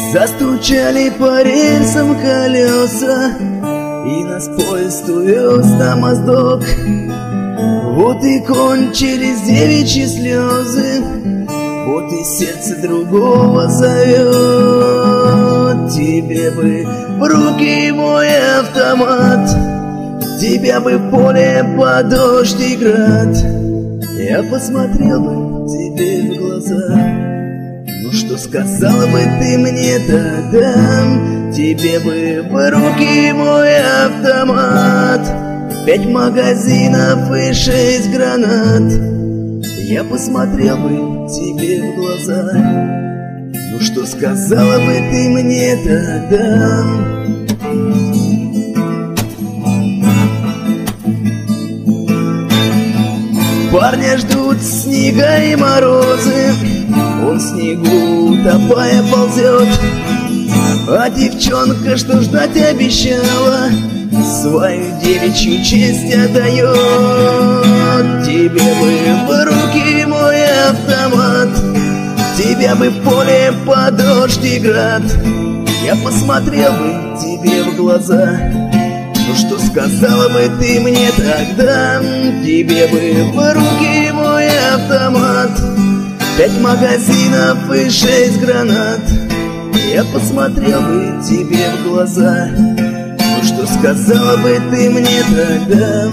Застучали по рельсам колеса, и нас поезд увез на моздок. Вот и кончились девичьи слезы, вот и сердце другого зовет. Тебе бы в руки мой автомат, тебя бы в поле под дождь и град. Я посмотрел бы тебе в глаза. Ну что сказала бы ты мне тогда? Тебе бы в руки мой автомат, 5 магазинов и 6 гранат. Я посмотрел бы тебе в глаза. Ну что сказала бы ты мне тогда? Парня ждут снега и морозы, он в снегу утопая ползет. А девчонка, что ждать обещала, свою девичью честь отдает. Тебе бы в руки мой автомат, тебя бы в поле под дождь и град. Я посмотрел бы тебе в глаза. Ну что сказала бы ты мне тогда? Тебе бы в руки мой автомат, 5 магазинов и 6 гранат. Я посмотрел бы тебе в глаза. Ну что сказала бы ты мне тогда?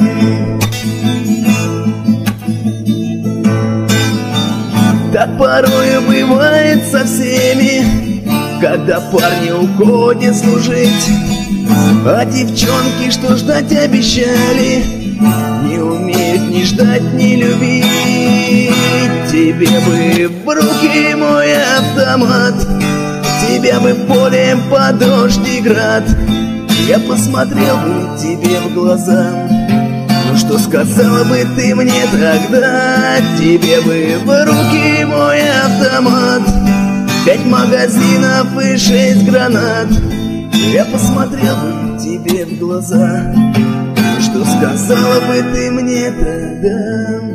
Так порою бывает со всеми, когда парни уходят служить, а девчонки, что ждать обещали, не умеют ни ждать, ни любить. Тебе бы в руки мой автомат, тебя бы в поле под дождь и град. Я посмотрел бы тебе в глаза. Ну что сказала бы ты мне тогда? Тебе бы в руки мой автомат, 5 магазинов и 6 гранат. Я посмотрел бы тебе в глаза. Ну что сказала бы ты мне тогда?